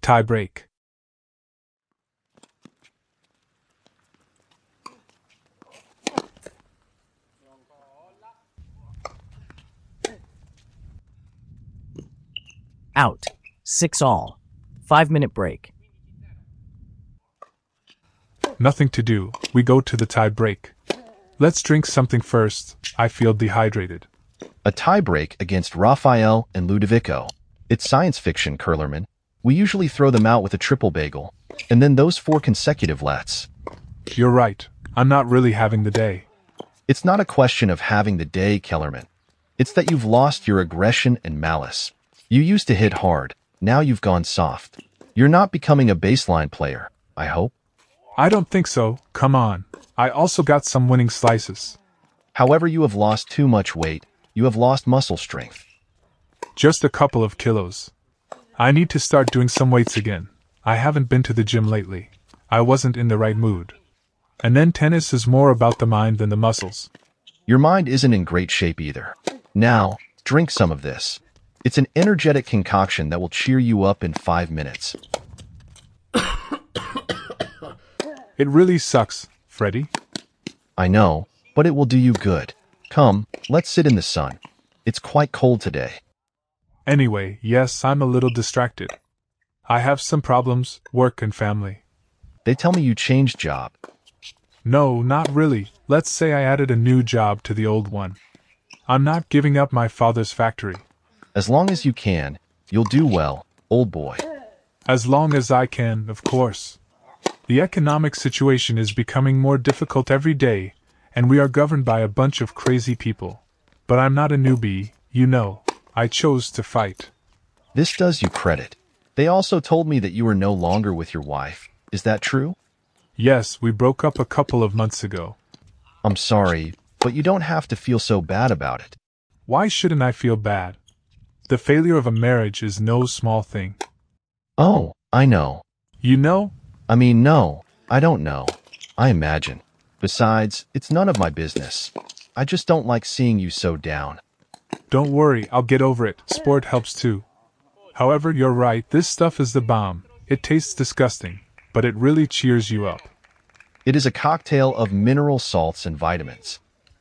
tie break. Out. 6-all. 5-minute break. Nothing to do, we go to the tie break. Let's drink something first, I feel dehydrated. A tie break against Raphael and Ludovico. It's science fiction, Curlerman. We usually throw them out with a triple bagel, and then those 4 consecutive lets. You're right, I'm not really having the day. It's not a question of having the day, Kellerman. It's that you've lost your aggression and malice. You used to hit hard, now you've gone soft. You're not becoming a baseline player, I hope. I don't think so, come on. I also got some winning slices. However, you have lost too much weight. You have lost muscle strength. Just a couple of kilos. I need to start doing some weights again. I haven't been to the gym lately. I wasn't in the right mood. And then tennis is more about the mind than the muscles. Your mind isn't in great shape either. Now, drink some of this. It's an energetic concoction that will cheer you up in 5 minutes. It really sucks, Freddy. I know, but it will do you good. Come, let's sit in the sun. It's quite cold today. Anyway, yes, I'm a little distracted. I have some problems, work and family. They tell me you changed job. No, not really. Let's say I added a new job to the old one. I'm not giving up my father's factory. As long as you can, you'll do well, old boy. As long as I can, of course. The economic situation is becoming more difficult every day, and we are governed by a bunch of crazy people. But I'm not a newbie, you know. I chose to fight. This does you credit. They also told me that you are no longer with your wife. Is that true? Yes, we broke up a couple of months ago. I'm sorry, but you don't have to feel so bad about it. Why shouldn't I feel bad? The failure of a marriage is no small thing. Oh, I know. You know? No, I don't know. I imagine. Besides, it's none of my business. I just don't like seeing you so down. Don't worry, I'll get over it. Sport helps too. However, you're right, this stuff is the bomb. It tastes disgusting, but it really cheers you up. It is a cocktail of mineral salts and vitamins.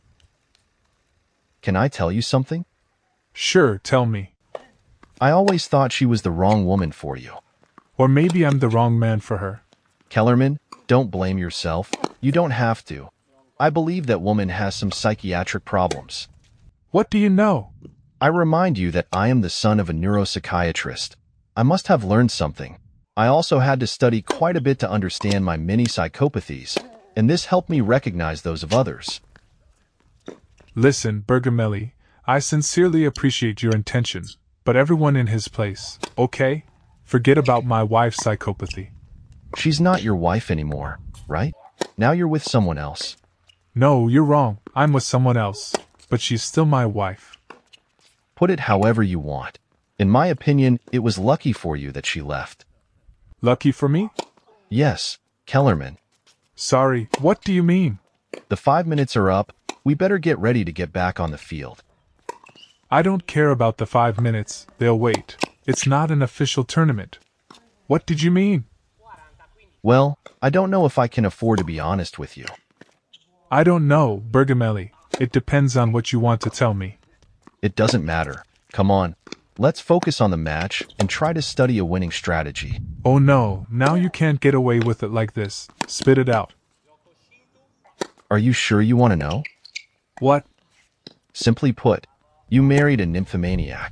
Can I tell you something? Sure, tell me. I always thought she was the wrong woman for you. Or maybe I'm the wrong man for her. Kellerman, don't blame yourself. You don't have to. I believe that woman has some psychiatric problems. What do you know? I remind you that I am the son of a neuropsychiatrist. I must have learned something. I also had to study quite a bit to understand my many psychopathies, and this helped me recognize those of others. Listen, Bergamelli, I sincerely appreciate your intention, but everyone in his place, okay? Forget about my wife's psychopathy. She's not your wife anymore, right? Now you're with someone else. No, you're wrong. I'm with someone else, but she's still my wife. Put it however you want. In my opinion, it was lucky for you that she left. Lucky for me? Yes, Kellerman. Sorry, what do you mean? The 5 minutes are up. We better get ready to get back on the field. I don't care about the 5 minutes. They'll wait. It's not an official tournament. What did you mean? Well, I don't know if I can afford to be honest with you. I don't know, Bergamelli. It depends on what you want to tell me. It doesn't matter. Come on. Let's focus on the match and try to study a winning strategy. Oh no, now you can't get away with it like this. Spit it out. Are you sure you want to know? What? Simply put, you married a nymphomaniac.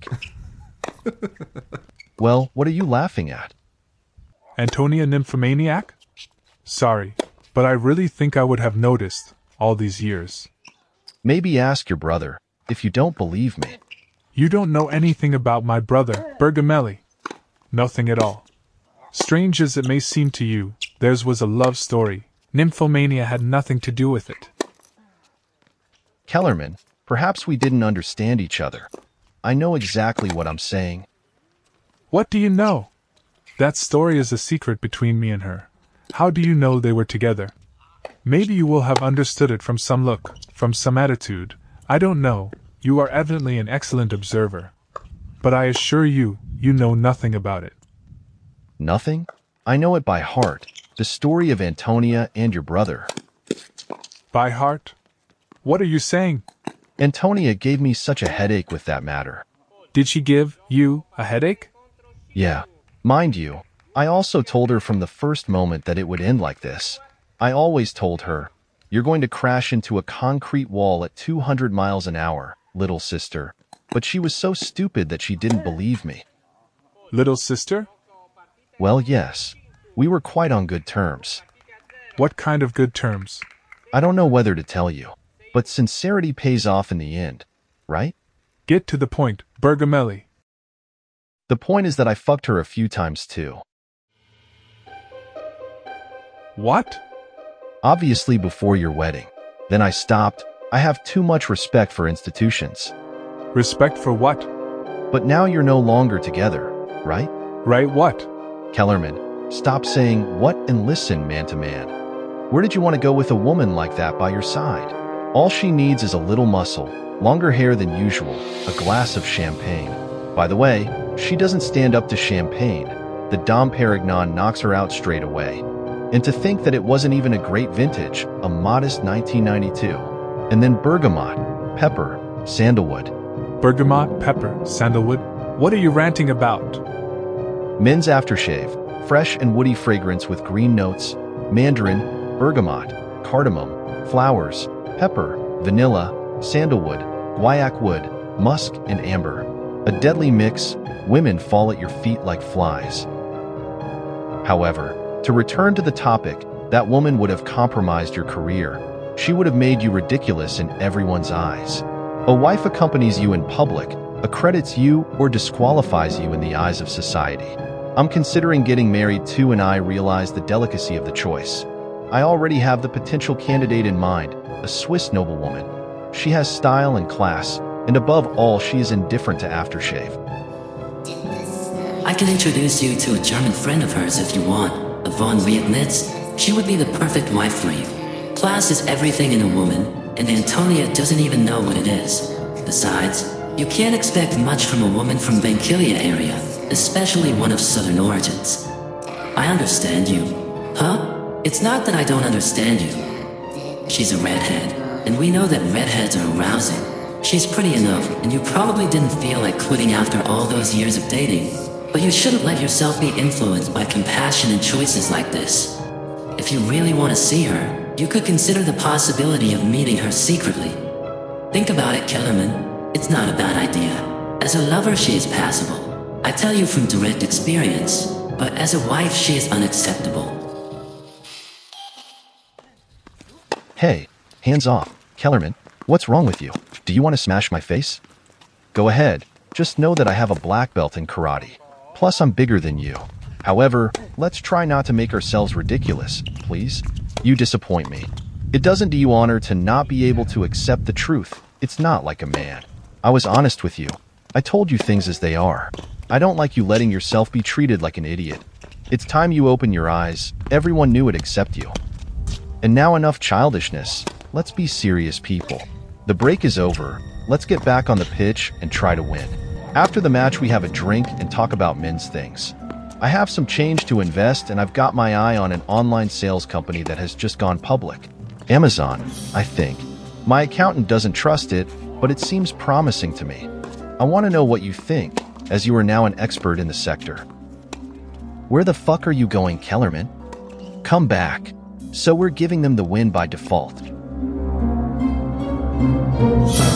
Well, what are you laughing at? Antonia nymphomaniac? Sorry, but I really think I would have noticed, all these years. Maybe ask your brother, if you don't believe me. You don't know anything about my brother, Bergamelli. Nothing at all. Strange as it may seem to you, theirs was a love story. Nymphomania had nothing to do with it. Kellerman, perhaps we didn't understand each other. I know exactly what I'm saying. What do you know? That story is a secret between me and her. How do you know they were together? Maybe you will have understood it from some look, from some attitude. I don't know. You are evidently an excellent observer. But I assure you, you know nothing about it. Nothing? I know it by heart. The story of Antonia and your brother. By heart? What are you saying? Antonia gave me such a headache with that matter. Did she give you a headache? Yeah. Mind you, I also told her from the first moment that it would end like this. I always told her, "You're going to crash into a concrete wall at 200 miles an hour, little sister." But she was so stupid that she didn't believe me. Little sister? Well, yes. We were quite on good terms. What kind of good terms? I don't know whether to tell you, but sincerity pays off in the end, right? Get to the point, Bergamelli. The point is that I fucked her a few times too. What? Obviously before your wedding. Then I stopped. I have too much respect for institutions. Respect for what? But now you're no longer together, right? Right what? Kellerman, stop saying what and listen man to man. Where did you want to go with a woman like that by your side? All she needs is a little muscle, longer hair than usual, a glass of champagne. By the way, she doesn't stand up to champagne. The Dom Perignon knocks her out straight away. And to think that it wasn't even a great vintage, a modest 1992. And then bergamot, pepper, sandalwood. Bergamot, pepper, sandalwood? What are you ranting about? Men's aftershave, fresh and woody fragrance with green notes, mandarin, bergamot, cardamom, flowers, pepper, vanilla, sandalwood, guaiac wood, musk, and amber. A deadly mix, women fall at your feet like flies. However, to return to the topic, that woman would have compromised your career. She would have made you ridiculous in everyone's eyes. A wife accompanies you in public, accredits you, or disqualifies you in the eyes of society. I'm considering getting married too, and I realize the delicacy of the choice. I already have the potential candidate in mind, a Swiss noblewoman. She has style and class, and above all, she is indifferent to aftershave. I can introduce you to a German friend of hers if you want, a von Reitnitz. She would be the perfect wife for you. Class is everything in a woman, and Antonia doesn't even know what it is. Besides, you can't expect much from a woman from Vankilia area, especially one of southern origins. I understand you. Huh? It's not that I don't understand you. She's a redhead, and we know that redheads are arousing. She's pretty enough, and you probably didn't feel like quitting after all those years of dating. But you shouldn't let yourself be influenced by compassion and choices like this. If you really want to see her, you could consider the possibility of meeting her secretly. Think about it, Kellerman. It's not a bad idea. As a lover, she is passable. I tell you from direct experience, but as a wife, she is unacceptable. Hey, hands off, Kellerman. What's wrong with you? Do you want to smash my face? Go ahead. Just know that I have a black belt in karate. Plus, I'm bigger than you. However, let's try not to make ourselves ridiculous, please. You disappoint me. It doesn't do you honor to not be able to accept the truth. It's not like a man. I was honest with you. I told you things as they are. I don't like you letting yourself be treated like an idiot. It's time you open your eyes. Everyone knew it except you. And now enough childishness. Let's be serious people. The break is over. Let's get back on the pitch and try to win. After the match, we have a drink and talk about men's things. I have some change to invest, and I've got my eye on an online sales company that has just gone public. Amazon, I think. My accountant doesn't trust it, but it seems promising to me. I want to know what you think, as you are now an expert in the sector. Where the fuck are you going, Kellerman? Come back. So we're giving them the win by default.